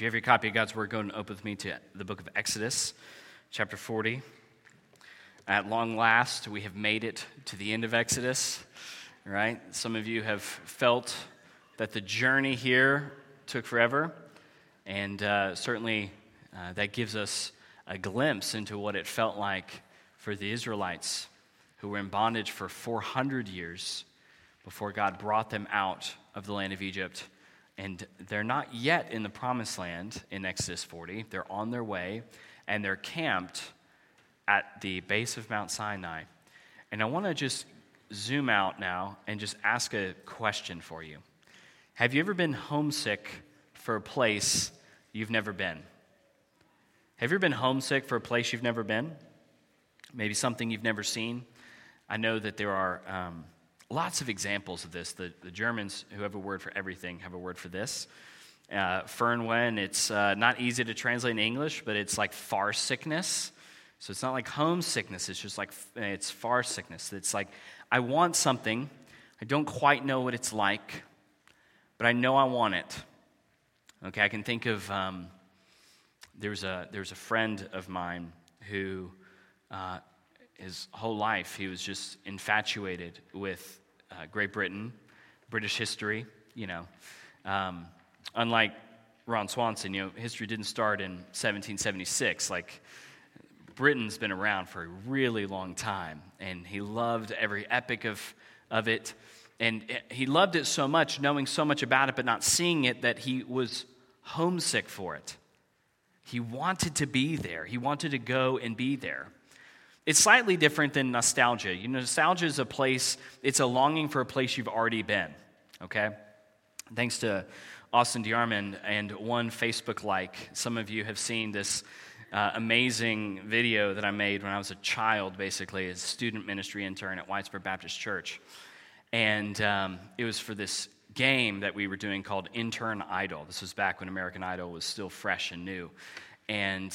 you have your copy of God's Word, go and open with me to the book of Exodus, chapter 40. At long last, we have made it to the end of Exodus, right? Some of you have felt that the journey here took forever, and certainly that gives us a glimpse into what it felt like for the Israelites who were in bondage for 400 years before God brought them out of the land of Egypt. And they're not yet in the promised land in Exodus 40. They're on their way, and they're camped at the base of Mount Sinai. And I want to just zoom out now and just ask a question for you. Have you ever been homesick for a place you've never been? Have you ever been homesick for a place you've never been? Maybe something you've never seen? I know that there are lots of examples of this. The Germans, who have a word for everything, have a word for this. Fernwen, it's not easy to translate in English, but it's like far sickness. So it's not like homesickness, it's just like, it's far sickness. It's like, I want something, I don't quite know what it's like, but I know I want it. Okay, I can think of, there's a friend of mine who, his whole life, he was just infatuated with Great Britain, British history, unlike Ron Swanson, history didn't start in 1776. Like, Britain's been around for a really long time, and he loved every epic of it, and he loved it so much, knowing so much about it, but not seeing it, that he was homesick for it. He wanted to be there. He wanted to go and be there. It's slightly different than nostalgia. Nostalgia is a place, it's a longing for a place you've already been, okay? Thanks to Austin DeArmond and one Facebook like, some of you have seen this amazing video that I made when I was a child, basically, as a student ministry intern at Whitesburg Baptist Church. And it was for this game that we were doing called Intern Idol. This was back when American Idol was still fresh and new. And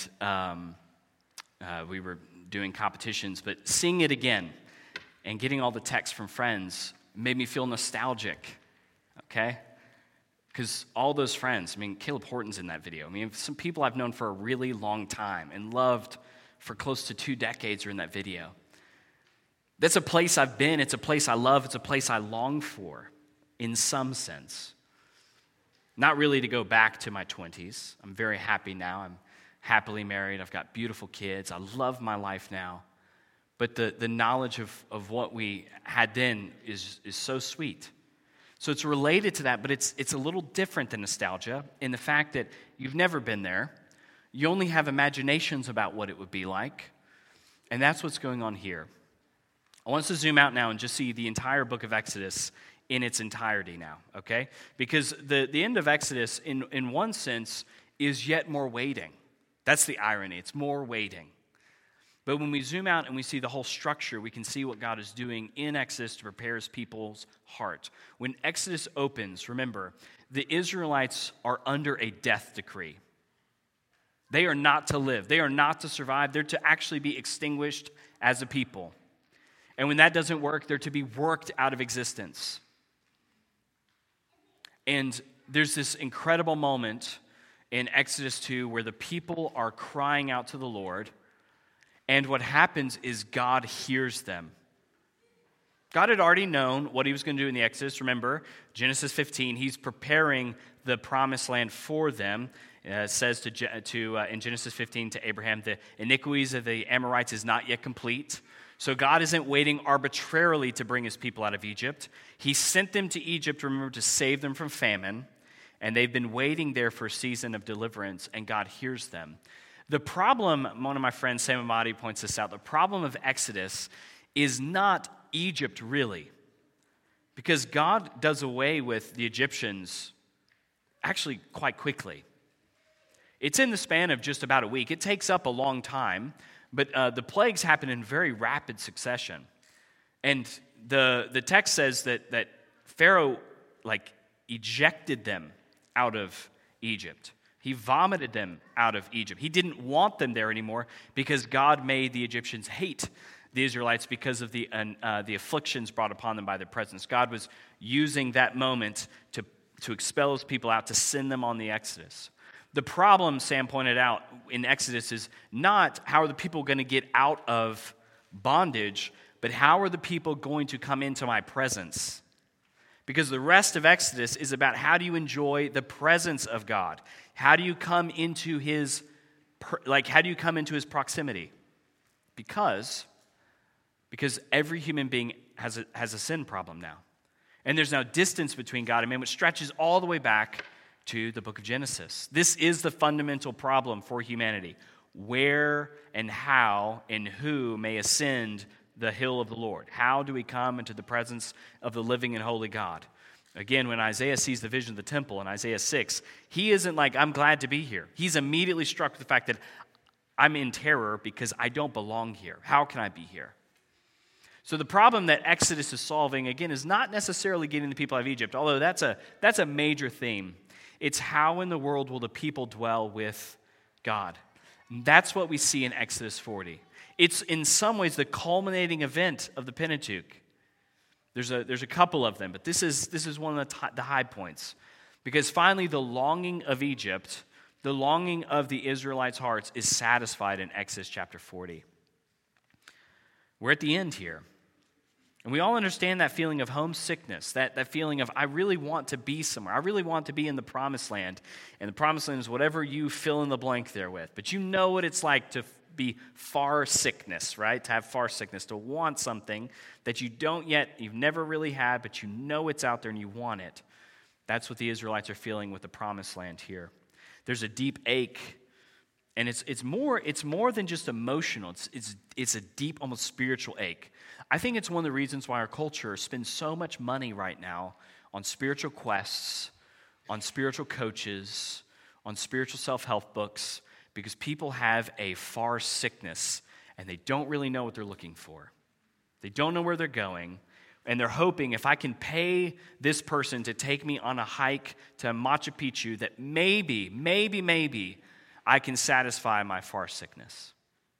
we were doing competitions, but seeing it again and getting all the texts from friends made me feel nostalgic, okay? Because all those friends, Caleb Horton's in that video. Some people I've known for a really long time and loved for close to 2 decades are in that video. That's a place I've been, it's a place I love, it's a place I long for, in some sense. Not really to go back to my 20s. I'm very happy now. I'm happily married. I've got beautiful kids. I love my life now. But the knowledge of what we had then is so sweet. So it's related to that, but it's a little different than nostalgia in the fact that you've never been there. You only have imaginations about what it would be like. And that's what's going on here. I want us to zoom out now and just see the entire book of Exodus in its entirety now, okay? Because the end of Exodus, in one sense, is yet more waiting. That's the irony. It's more waiting. But when we zoom out and we see the whole structure, we can see what God is doing in Exodus to prepare his people's heart. When Exodus opens, remember, the Israelites are under a death decree. They are not to live. They are not to survive. They're to actually be extinguished as a people. And when that doesn't work, they're to be worked out of existence. And there's this incredible moment in Exodus 2 where the people are crying out to the Lord, and what happens is God hears them. God had already known what he was going to do in the Exodus. Remember, Genesis 15, he's preparing the promised land for them. It says in Genesis 15 to Abraham, the iniquities of the Amorites is not yet complete. So God isn't waiting arbitrarily to bring his people out of Egypt. He sent them to Egypt, remember, to save them from famine. And they've been waiting there for a season of deliverance, and God hears them. The problem, one of my friends, Sam Amadi, points this out, the problem of Exodus is not Egypt, really. Because God does away with the Egyptians actually quite quickly. It's in the span of just about a week. It takes up a long time, but the plagues happen in very rapid succession. And the text says that Pharaoh, ejected them out of Egypt. He vomited them out of Egypt. He didn't want them there anymore because God made the Egyptians hate the Israelites because of the afflictions brought upon them by their presence. God was using that moment to expel his people out, to send them on the Exodus. The problem, Sam pointed out in Exodus, is not how are the people going to get out of bondage, but how are the people going to come into my presence? Because the rest of Exodus is about how do you enjoy the presence of God? How do you come into his proximity? Because every human being has a sin problem now. And there's now distance between God and man, which stretches all the way back to the book of Genesis. This is the fundamental problem for humanity. Where and how and who may ascend the hill of the Lord? How do we come into the presence of the living and holy God? Again, when Isaiah sees the vision of the temple in Isaiah 6, he isn't like, I'm glad to be here. He's immediately struck with the fact that I'm in terror because I don't belong here. How can I be here? So the problem that Exodus is solving, again, is not necessarily getting the people out of Egypt, although that's a major theme. It's how in the world will the people dwell with God. And that's what we see in Exodus 40. It's in some ways the culminating event of the Pentateuch. There's a couple of them, but this is one of the high points. Because finally the longing of Egypt, the longing of the Israelites' hearts is satisfied in Exodus chapter 40. We're at the end here. And we all understand that feeling of homesickness, that feeling of, I really want to be somewhere. I really want to be in the promised land. And the promised land is whatever you fill in the blank there with. But you know what it's like to be far sickness, right? To have far sickness, to want something that you've never really had, but you know it's out there and you want it. That's what the Israelites are feeling with the promised land here. There's a deep ache, and it's more than just emotional. It's a deep, almost spiritual ache. I think it's one of the reasons why our culture spends so much money right now on spiritual quests, on spiritual coaches, on spiritual self-help books, because people have a far sickness and they don't really know what they're looking for. They don't know where they're going, and they're hoping if I can pay this person to take me on a hike to Machu Picchu that maybe I can satisfy my far sickness.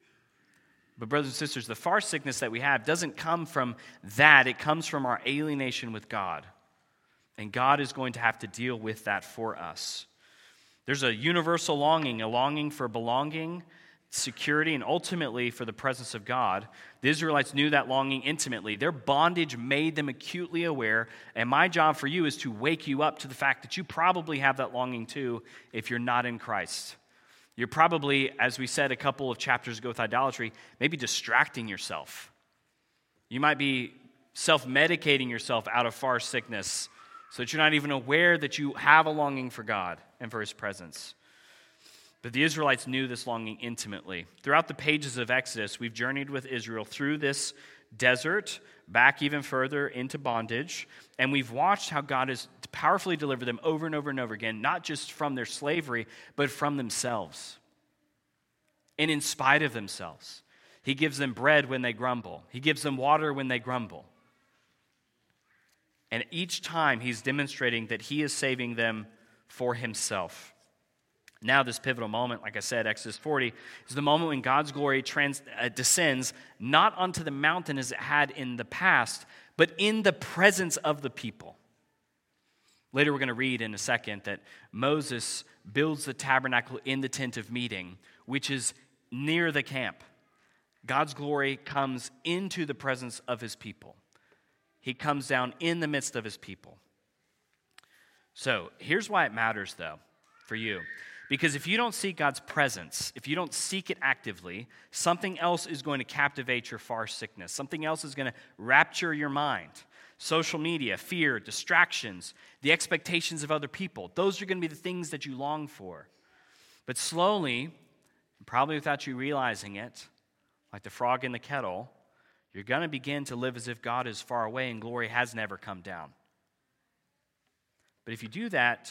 But brothers and sisters, the far sickness that we have doesn't come from that. It comes from our alienation with God. And God is going to have to deal with that for us. There's a universal longing, a longing for belonging, security, and ultimately for the presence of God. The Israelites knew that longing intimately. Their bondage made them acutely aware. And my job for you is to wake you up to the fact that you probably have that longing too if you're not in Christ. You're probably, as we said a couple of chapters ago with idolatry, maybe distracting yourself. You might be self-medicating yourself out of far sickness so that you're not even aware that you have a longing for God and for his presence. But the Israelites knew this longing intimately. Throughout the pages of Exodus, we've journeyed with Israel through this desert, back even further into bondage, and we've watched how God has powerfully delivered them over and over and over again, not just from their slavery, but from themselves. And in spite of themselves. He gives them bread when they grumble. He gives them water when they grumble. And each time he's demonstrating that he is saving them for himself. Now this pivotal moment, like I said, Exodus 40, is the moment when God's glory descends not onto the mountain as it had in the past, but in the presence of the people. Later we're going to read in a second that Moses builds the tabernacle in the tent of meeting, which is near the camp. God's glory comes into the presence of his people. He comes down in the midst of his people. So here's why it matters, though, for you. Because if you don't seek God's presence, if you don't seek it actively, something else is going to captivate your far sickness. Something else is going to rapture your mind. Social media, fear, distractions, the expectations of other people. Those are going to be the things that you long for. But slowly, probably without you realizing it, like the frog in the kettle, you're going to begin to live as if God is far away and glory has never come down. But if you do that,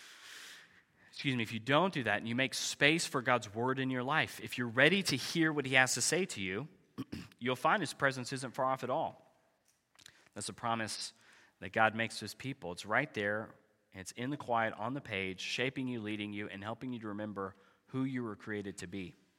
if you don't do that and you make space for God's word in your life, if you're ready to hear what he has to say to you, you'll find his presence isn't far off at all. That's a promise that God makes to his people. It's right there, and it's in the quiet on the page, shaping you, leading you, and helping you to remember who you were created to be.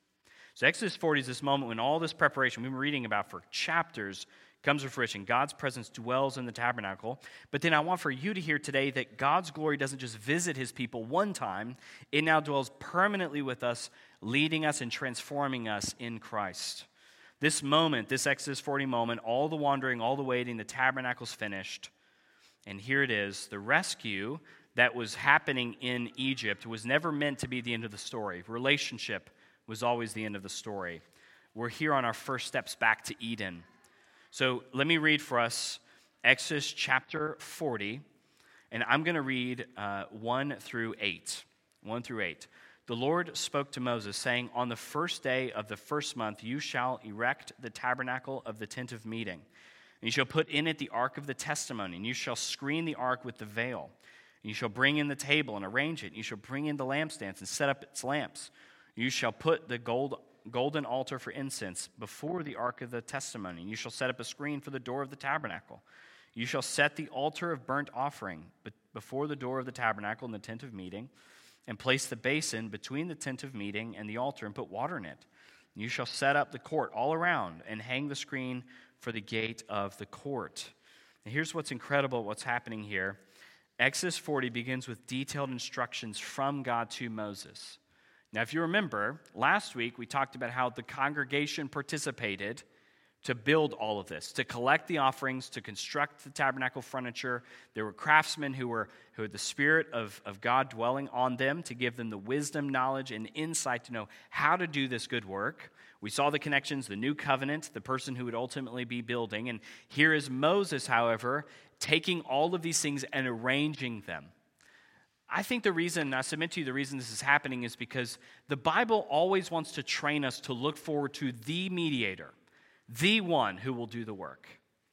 So Exodus 40 is this moment when all this preparation we've been reading about for chapters comes to fruition. God's presence dwells in the tabernacle. But then I want for you to hear today that God's glory doesn't just visit his people one time. It now dwells permanently with us, leading us and transforming us in Christ. This moment, this Exodus 40 moment, all the wandering, all the waiting, the tabernacle's finished. And here it is. The rescue that was happening in Egypt was never meant to be the end of the story. Relationship was always the end of the story. We're here on our first steps back to Eden. So let me read for us Exodus chapter 40, and I'm going to read 1 through 8. 1 through 8. The Lord spoke to Moses, saying, "On the first day of the first month you shall erect the tabernacle of the tent of meeting. And you shall put in it the ark of the testimony, and you shall screen the ark with the veil. And you shall bring in the table and arrange it. And you shall bring in the lampstands and set up its lamps. You shall put the golden altar for incense before the ark of the testimony. And you shall set up a screen for the door of the tabernacle. You shall set the altar of burnt offering before the door of the tabernacle in the tent of meeting, and place the basin between the tent of meeting and the altar, and put water in it. And you shall set up the court all around, and hang the screen for the gate of the court." And here's what's incredible, what's happening here. Exodus 40 begins with detailed instructions from God to Moses. Now, if you remember, last week we talked about how the congregation participated to build all of this, to collect the offerings, to construct the tabernacle furniture. There were craftsmen who had the Spirit of God dwelling on them to give them the wisdom, knowledge, and insight to know how to do this good work. We saw the connections, the new covenant, the person who would ultimately be building. And here is Moses, however, taking all of these things and arranging them. I think I submit to you the reason this is happening is because the Bible always wants to train us to look forward to the mediator, the one who will do the work.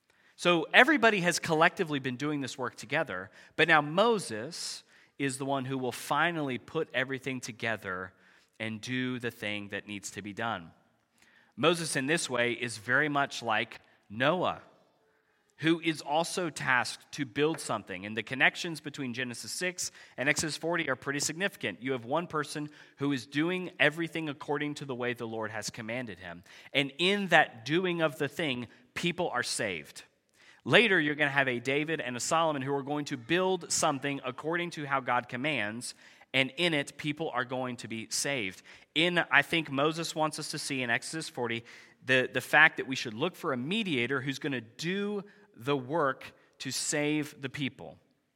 So everybody has collectively been doing this work together, but now Moses is the one who will finally put everything together and do the thing that needs to be done. Moses in this way is very much like Noah, who is also tasked to build something. And the connections between Genesis 6 and Exodus 40 are pretty significant. You have one person who is doing everything according to the way the Lord has commanded him. And in that doing of the thing, people are saved. Later, you're going to have a David and a Solomon who are going to build something according to how God commands, and in it, people are going to be saved. I think Moses wants us to see in Exodus 40 the fact that we should look for a mediator who's going to do the work to save the people.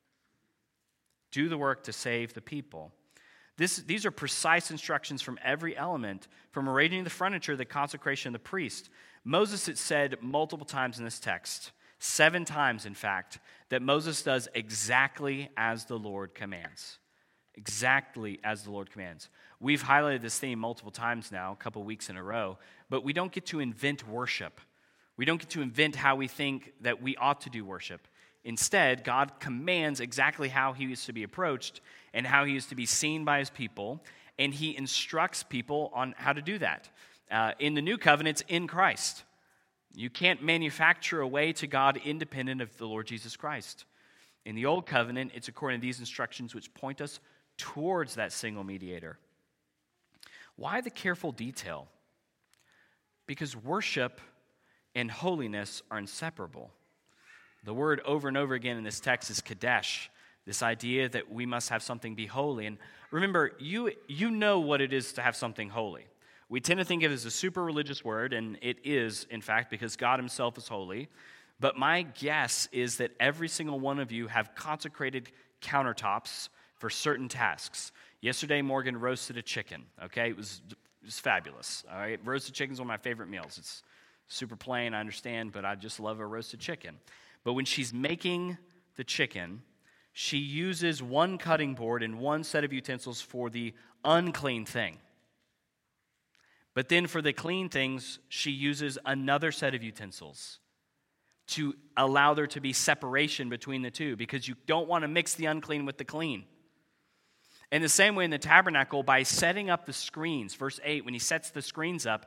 Do the work to save the people. These are precise instructions from every element, from arranging the furniture, the consecration of the priest. Moses, it said multiple times in this text, 7 times in fact, that Moses does exactly as the Lord commands. Exactly as the Lord commands. We've highlighted this theme multiple times now, a couple weeks in a row, but we don't get to invent worship. We don't get to invent how we think that we ought to do worship. Instead, God commands exactly how he is to be approached and how he is to be seen by his people, and he instructs people on how to do that. In the new covenant, it's in Christ. You can't manufacture a way to God independent of the Lord Jesus Christ. In the old covenant, it's according to these instructions which point us towards that single mediator. Why the careful detail? Because worship and holiness are inseparable. The word over and over again in this text is kadesh, this idea that we must have something be holy. And remember, you know what it is to have something holy. We tend to think of it as a super religious word, and it is, in fact, because God himself is holy. But my guess is that every single one of you have consecrated countertops for certain tasks. Yesterday, Morgan roasted a chicken, okay? It was fabulous, all right? Roasted chicken is one of my favorite meals. It's super plain, I understand, but I just love a roasted chicken. But when she's making the chicken, she uses one cutting board and one set of utensils for the unclean thing. But then for the clean things, she uses another set of utensils to allow there to be separation between the two, because you don't want to mix the unclean with the clean. In the same way in the tabernacle, by setting up the screens, verse 8, when he sets the screens up,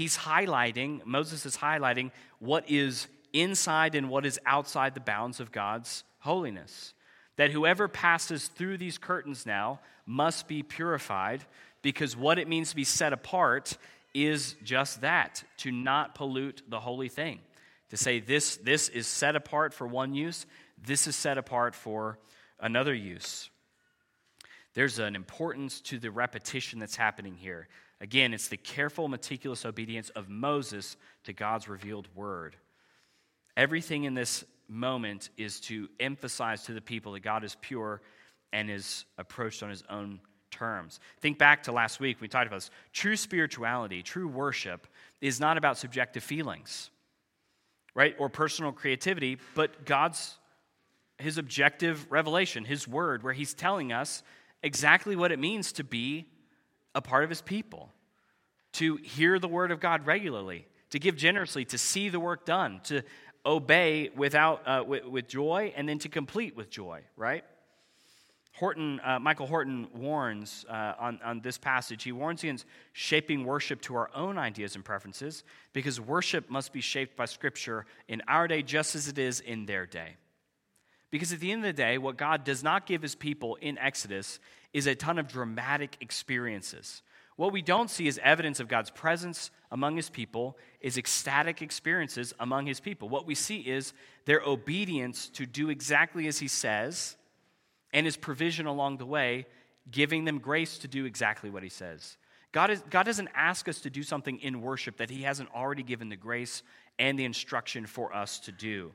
Moses is highlighting what is inside and what is outside the bounds of God's holiness. That whoever passes through these curtains now must be purified, because what it means to be set apart is just that, to not pollute the holy thing. To say this is set apart for one use, this is set apart for another use. There's an importance to the repetition that's happening here. Again, it's the careful, meticulous obedience of Moses to God's revealed word. Everything in this moment is to emphasize to the people that God is pure and is approached on his own terms. Think back to last week, we talked about this. True spirituality, true worship is not about subjective feelings, right? Or personal creativity, but his objective revelation, his word, where he's telling us exactly what it means to be a part of his people, to hear the word of God regularly, to give generously, to see the work done, to obey with joy, and then to complete with joy, right? Michael Horton warns on this passage. He warns against shaping worship to our own ideas and preferences, because worship must be shaped by Scripture in our day just as it is in their day. Because at the end of the day, what God does not give his people in Exodus is a ton of dramatic experiences. What we don't see as evidence of God's presence among his people is ecstatic experiences among his people. What we see is their obedience to do exactly as he says, and his provision along the way, giving them grace to do exactly what he says. God doesn't ask us to do something in worship that he hasn't already given the grace and the instruction for us to do.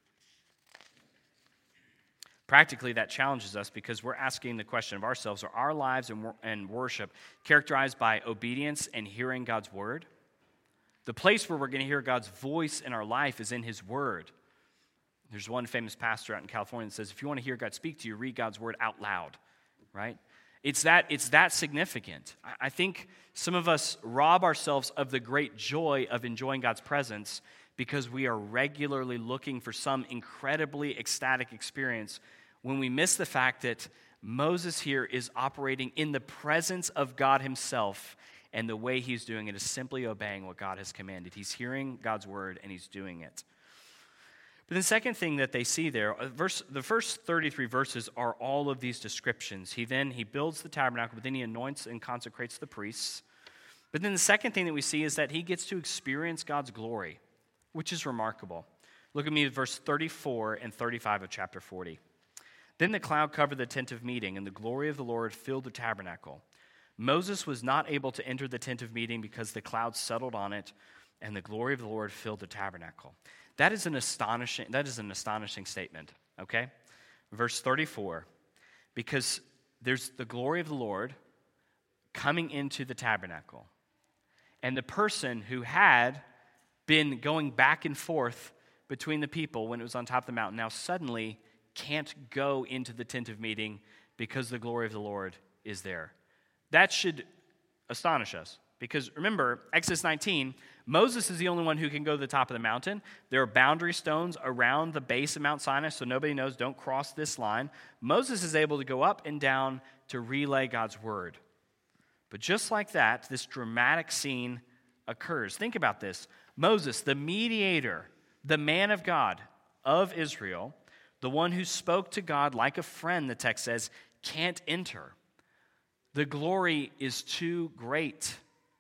Practically, that challenges us because we're asking the question of ourselves, are our lives and worship characterized by obedience and hearing God's word? The place where we're going to hear God's voice in our life is in his word. There's one famous pastor out in California that says, if you want to hear God speak to you, read God's word out loud, right? It's that significant. I think some of us rob ourselves of the great joy of enjoying God's presence because we are regularly looking for some incredibly ecstatic experience when we miss the fact that Moses here is operating in the presence of God himself, and the way he's doing it is simply obeying what God has commanded. He's hearing God's word and he's doing it. But the second thing that they see there, the first 33 verses are all of these descriptions. He builds the tabernacle, but then he anoints and consecrates the priests. But then the second thing that we see is that he gets to experience God's glory, which is remarkable. Look at me at verse 34 and 35 of chapter 40. Then the cloud covered the tent of meeting, and the glory of the Lord filled the tabernacle. Moses was not able to enter the tent of meeting because the cloud settled on it, and the glory of the Lord filled the tabernacle. That is an astonishing statement, okay? Verse 34, because there's the glory of the Lord coming into the tabernacle. And the person who had been going back and forth between the people when it was on top of the mountain now suddenly can't go into the tent of meeting because the glory of the Lord is there. That should astonish us. Because remember, Exodus 19, Moses is the only one who can go to the top of the mountain. There are boundary stones around the base of Mount Sinai, so nobody knows, don't cross this line. Moses is able to go up and down to relay God's word. But just like that, this dramatic scene occurs. Think about this. Moses, the mediator, the man of God of Israel, the one who spoke to God like a friend, the text says, can't enter. The glory is too great.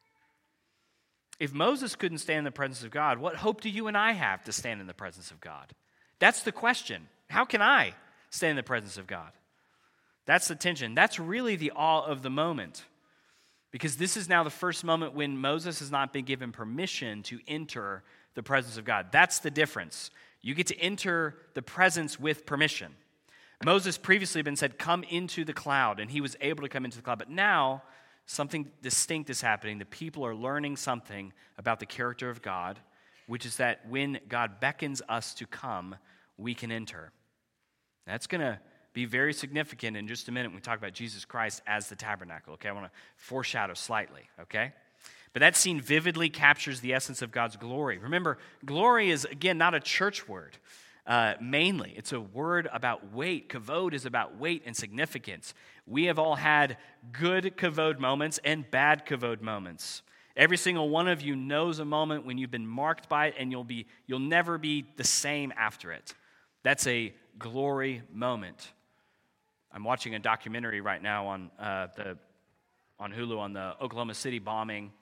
If Moses couldn't stand in the presence of God, what hope do you and I have to stand in the presence of God? That's the question. How can I stand in the presence of God? That's the tension. That's really the awe of the moment. Because this is now the first moment when Moses has not been given permission to enter the presence of God. That's the difference. You get to enter the presence with permission. Moses previously had been said, come into the cloud, and he was able to come into the cloud. But now, something distinct is happening. The people are learning something about the character of God, which is that when God beckons us to come, we can enter. That's going to be very significant in just a minute when we talk about Jesus Christ as the tabernacle. Okay, I want to foreshadow slightly, okay? But that scene vividly captures the essence of God's glory. Remember, glory is, again, not a church word. Mainly, it's a word about weight. Kavod is about weight and significance. We have all had good kavod moments and bad kavod moments. Every single one of you knows a moment when you've been marked by it and you'll never be the same after it. That's a glory moment. I'm watching a documentary right now on Hulu on the Oklahoma City bombing,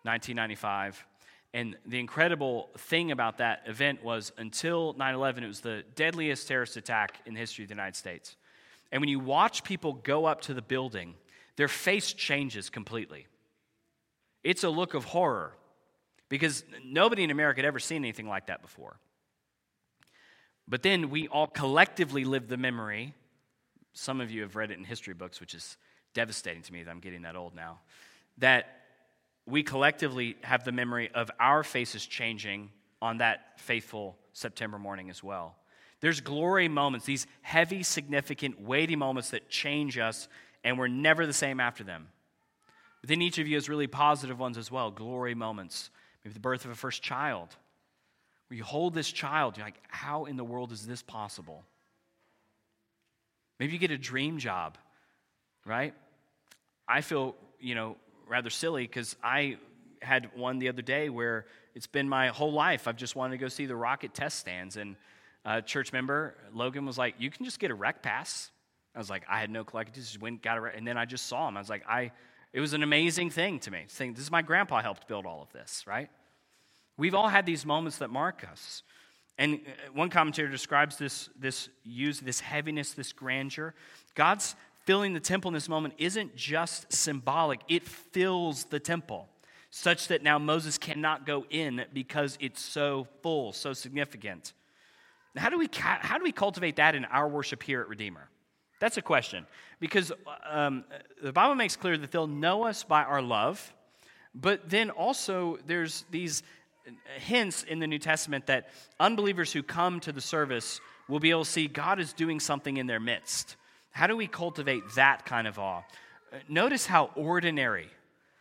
1995. And the incredible thing about that event was until 9/11, it was the deadliest terrorist attack in the history of the United States. And when you watch people go up to the building, their face changes completely. It's a look of horror because nobody in America had ever seen anything like that before. But then we all collectively live the memory. Some of you have read it in history books, which is devastating to me that I'm getting that old now, that we collectively have the memory of our faces changing on that faithful September morning as well. There's glory moments, these heavy, significant, weighty moments that change us, and we're never the same after them. But then each of you has really positive ones as well, glory moments. Maybe the birth of a first child, where you hold this child, you're like, how in the world is this possible? Maybe you get a dream job, right? I feel, rather silly because I had one the other day where it's been my whole life. I've just wanted to go see the rocket test stands. And a church member, Logan, was like, you can just get a rec pass. I was like, I had no clue. I just went, got a rec. And then I just saw him. I was like, it was an amazing thing to me. Saying, this is my grandpa helped build all of this, right? We've all had these moments that mark us. And one commentator describes this heaviness, this grandeur. God's filling the temple in this moment isn't just symbolic. It fills the temple such that now Moses cannot go in because it's so full, so significant. Now, how do we cultivate that in our worship here at Redeemer? That's a question. Because the Bible makes clear that they'll know us by our love, but then also there's these hints in the New Testament that unbelievers who come to the service will be able to see God is doing something in their midst. How do we cultivate that kind of awe? Notice how ordinary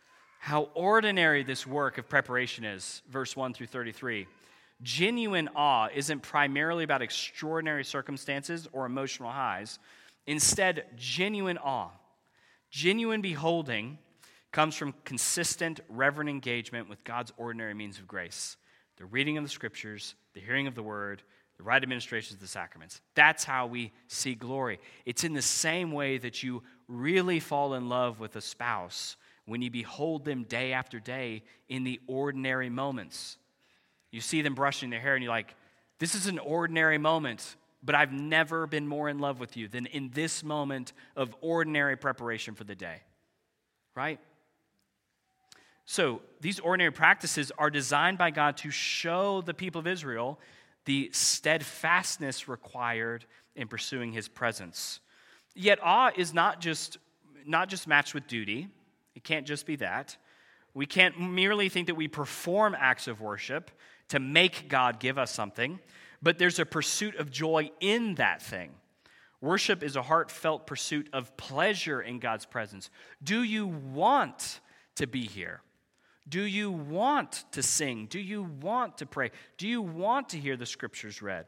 this work of preparation is, verse 1 through 33. Genuine awe isn't primarily about extraordinary circumstances or emotional highs. Instead, genuine awe, genuine beholding comes from consistent, reverent engagement with God's ordinary means of grace. The reading of the scriptures, the hearing of the word, the right administration of the sacraments. That's how we see glory. It's in the same way that you really fall in love with a spouse when you behold them day after day in the ordinary moments. You see them brushing their hair and you're like, this is an ordinary moment, but I've never been more in love with you than in this moment of ordinary preparation for the day. Right? So these ordinary practices are designed by God to show the people of Israel the steadfastness required in pursuing his presence. Yet awe is not just matched with duty. It can't just be that. We can't merely think that we perform acts of worship to make God give us something, but there's a pursuit of joy in that thing. Worship is a heartfelt pursuit of pleasure in God's presence. Do you want to be here? Do you want to sing? Do you want to pray? Do you want to hear the scriptures read?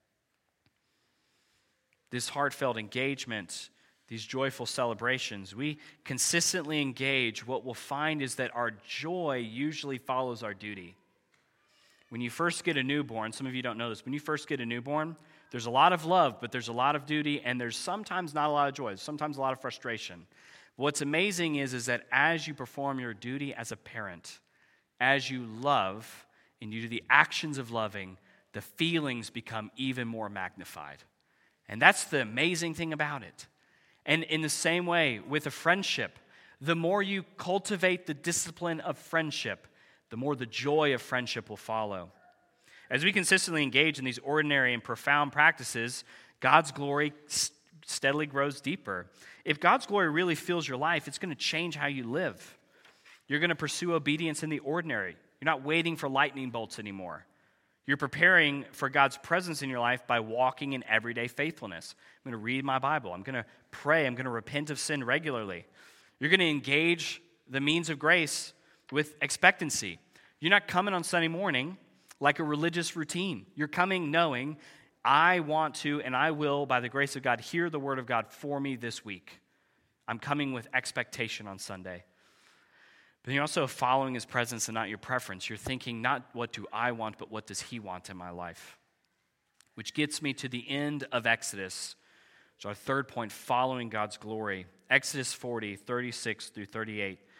This heartfelt engagement, these joyful celebrations, we consistently engage. What we'll find is that our joy usually follows our duty. When you first get a newborn, some of you don't know this, when you first get a newborn, there's a lot of love, but there's a lot of duty, and there's sometimes not a lot of joy, sometimes a lot of frustration. What's amazing is that as you perform your duty as a parent, as you love and you do the actions of loving, the feelings become even more magnified. And that's the amazing thing about it. And in the same way, with a friendship, the more you cultivate the discipline of friendship, the more the joy of friendship will follow. As we consistently engage in these ordinary and profound practices, God's glory steadily grows deeper. If God's glory really fills your life, it's going to change how you live. You're going to pursue obedience in the ordinary. You're not waiting for lightning bolts anymore. You're preparing for God's presence in your life by walking in everyday faithfulness. I'm going to read my Bible. I'm going to pray. I'm going to repent of sin regularly. You're going to engage the means of grace with expectancy. You're not coming on Sunday morning like a religious routine. You're coming knowing, I want to and I will, by the grace of God, hear the word of God for me this week. I'm coming with expectation on Sunday. But you're also following his presence and not your preference. You're thinking not what do I want, but what does he want in my life? Which gets me to the end of Exodus. So our third point, following God's glory. Exodus 40, 36 through 38.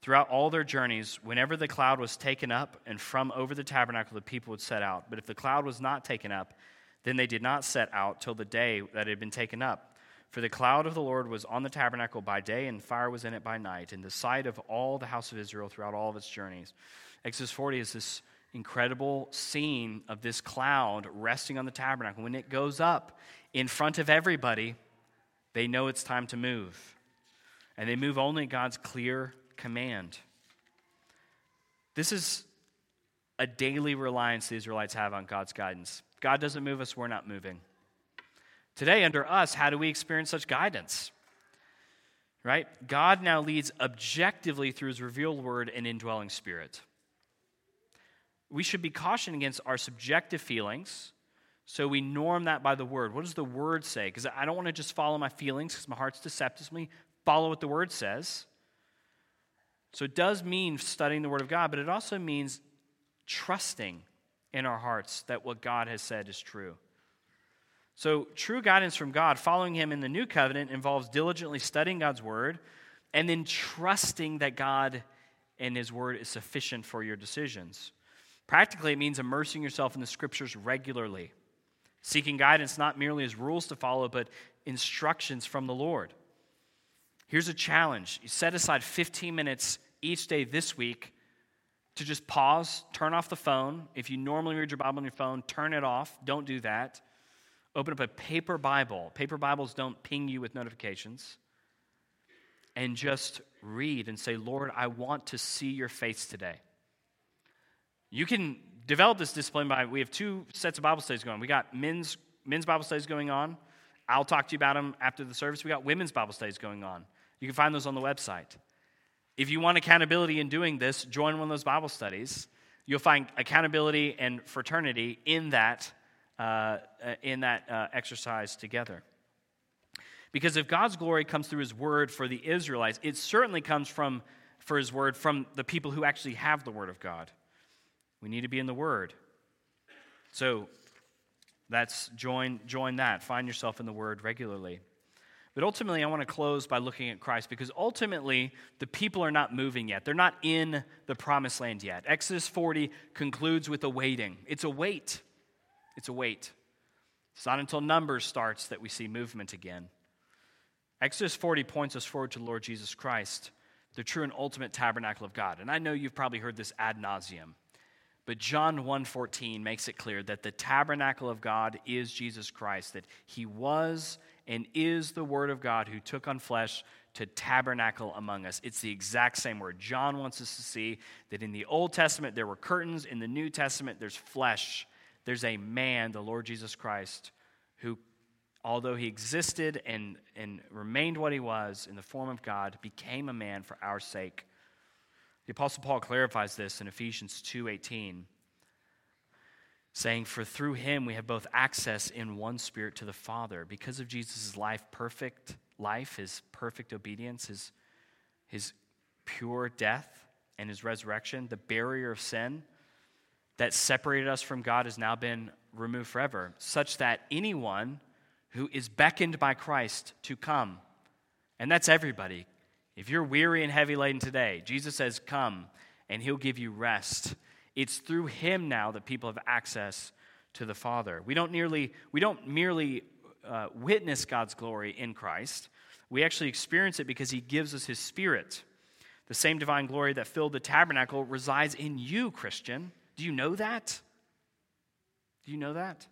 Throughout all their journeys, whenever the cloud was taken up and from over the tabernacle, the people would set out. But if the cloud was not taken up, then they did not set out till the day that it had been taken up. For the cloud of the Lord was on the tabernacle by day, and fire was in it by night, in the sight of all the house of Israel throughout all of its journeys. Exodus 40 is this incredible scene of this cloud resting on the tabernacle. When it goes up in front of everybody, they know it's time to move. And they move only at God's clear command. This is a daily reliance the Israelites have on God's guidance. God doesn't move us, we're not moving. Today, under us, how do we experience such guidance? Right? God now leads objectively through his revealed word and indwelling spirit. We should be cautioned against our subjective feelings, so we norm that by the word. What does the word say? Because I don't want to just follow my feelings because my heart's deceptive to me. Follow what the word says. So it does mean studying the word of God, but it also means trusting in our hearts that what God has said is true. So true guidance from God, following him in the new covenant, involves diligently studying God's word and then trusting that God and his word is sufficient for your decisions. Practically, it means immersing yourself in the scriptures regularly, seeking guidance not merely as rules to follow, but instructions from the Lord. Here's a challenge. You set aside 15 minutes each day this week to just pause, turn off the phone. If you normally read your Bible on your phone, turn it off. Don't do that. Open up a paper Bible. Paper Bibles don't ping you with notifications. And just read and say, Lord, I want to see your face today. You can develop this discipline by, we have 2 sets of Bible studies going. We got men's Bible studies going on. I'll talk to you about them after the service. We got women's Bible studies going on. You can find those on the website. If you want accountability in doing this, join one of those Bible studies. You'll find accountability and fraternity in that exercise together. Because if God's glory comes through his word for the Israelites, it certainly comes for his word from the people who actually have the word of God. We need to be in the word. So that's join that. Find yourself in the word regularly. But ultimately, I want to close by looking at Christ, because ultimately, the people are not moving yet. They're not in the promised land yet. Exodus 40 concludes with a waiting. It's a wait. It's a wait. It's not until Numbers starts that we see movement again. Exodus 40 points us forward to the Lord Jesus Christ, the true and ultimate tabernacle of God. And I know you've probably heard this ad nauseum, but John 1:14 makes it clear that the tabernacle of God is Jesus Christ, that he was and is the Word of God who took on flesh to tabernacle among us. It's the exact same word. John wants us to see that in the Old Testament there were curtains, in the New Testament there's flesh. There's a man, the Lord Jesus Christ, who, although he existed and remained what he was in the form of God, became a man for our sake. The Apostle Paul clarifies this in Ephesians 2:18, saying, "For through him we have both access in one spirit to the Father." Because of Jesus' perfect life, his perfect obedience, his pure death and his resurrection, the barrier of sin that separated us from God has now been removed forever, such that anyone who is beckoned by Christ to come, and that's everybody. If you're weary and heavy laden today, Jesus says, come, and he'll give you rest. It's through him now that people have access to the Father. We don't merely witness God's glory in Christ. We actually experience it because he gives us his Spirit. The same divine glory that filled the tabernacle resides in you, Christian. Do you know that? Do you know that?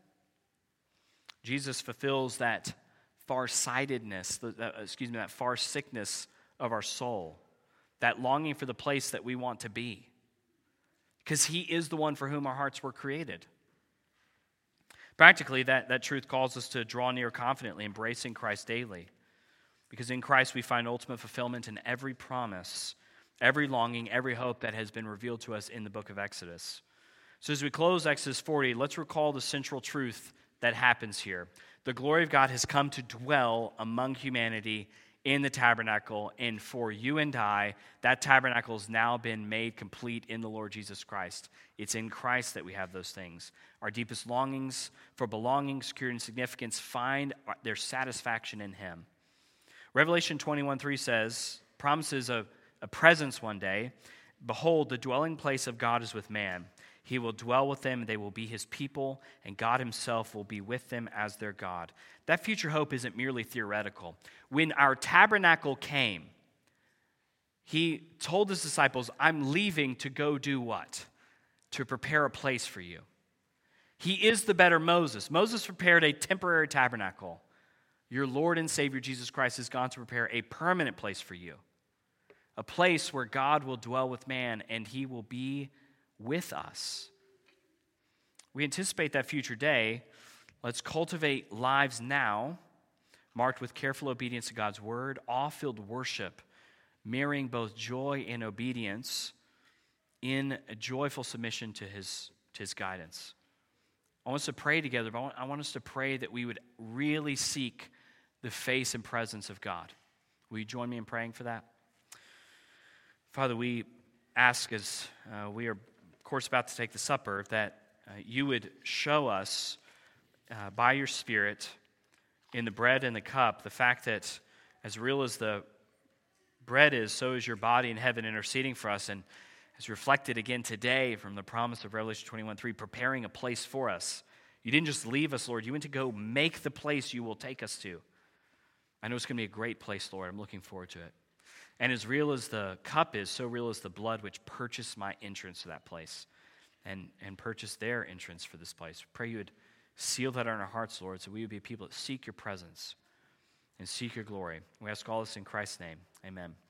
Jesus fulfills that far-sightedness, that far sickness of our soul, that longing for the place that we want to be, because he is the one for whom our hearts were created. Practically, that truth calls us to draw near confidently, embracing Christ daily, because in Christ we find ultimate fulfillment in every promise, every longing, every hope that has been revealed to us in the book of Exodus. So as we close Exodus 40, let's recall the central truth that happens here. The glory of God has come to dwell among humanity in the tabernacle, and for you and I, that tabernacle has now been made complete in the Lord Jesus Christ. It's in Christ that we have those things. Our deepest longings for belonging, security, and significance find their satisfaction in him. Revelation 21:3 says, promises a presence one day. Behold, the dwelling place of God is with man. He will dwell with them, they will be his people, and God himself will be with them as their God. That future hope isn't merely theoretical. When our tabernacle came, he told his disciples, I'm leaving to go do what? To prepare a place for you. He is the better Moses. Moses prepared a temporary tabernacle. Your Lord and Savior Jesus Christ has gone to prepare a permanent place for you. A place where God will dwell with man and he will be with us. We anticipate that future day. Let's cultivate lives now, marked with careful obedience to God's word, awe-filled worship, marrying both joy and obedience in a joyful submission to his guidance. I want us to pray together, but I want us to pray that we would really seek the face and presence of God. Will you join me in praying for that? Father, we ask as we are, of course, about to take the supper, that you would show us by your Spirit in the bread and the cup the fact that as real as the bread is, so is your body in heaven interceding for us, and as reflected again today from the promise of Revelation 21:3, preparing a place for us. You didn't just leave us, Lord. You went to go make the place you will take us to. I know it's going to be a great place, Lord. I'm looking forward to it. And as real as the cup is, so real is the blood which purchased my entrance to that place and purchased their entrance for this place. Pray you would seal that on our hearts, Lord, so we would be people that seek your presence and seek your glory. We ask all this in Christ's name. Amen.